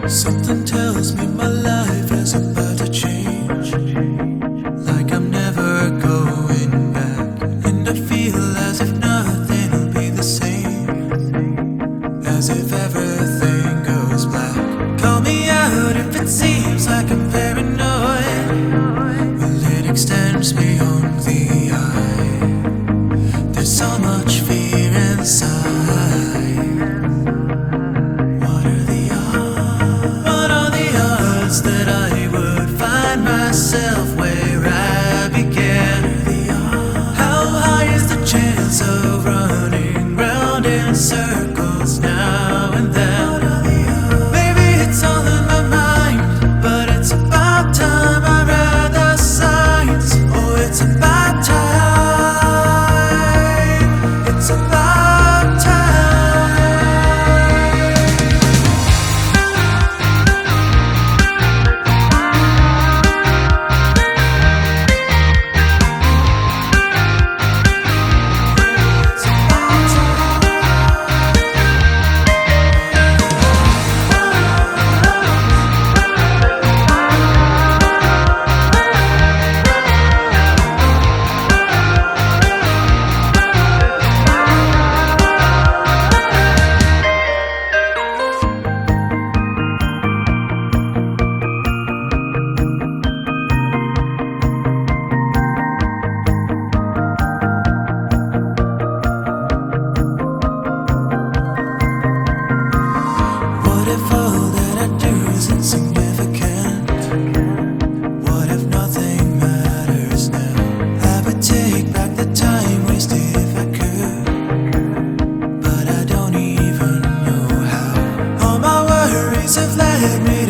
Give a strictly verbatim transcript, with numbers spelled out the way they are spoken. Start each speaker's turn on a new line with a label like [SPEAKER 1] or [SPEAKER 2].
[SPEAKER 1] Something tells me my life is about to change, like I'm never going back. And I feel as if nothing will be the same, as if everything goes black. Call me out if it seems like I'm paranoid. Well, it extends beyond the eye. There's so much fear inside. That I would find myself where I began. How high is the chance of running round in circles now and then? Maybe it's all in my mind, but it's about time I read the signs. Oh, it's about time. It's about time. What if all that I do is insignificant? What if nothing matters now? I would take back the time wasted if I could, but I don't even know how. All my worries have led me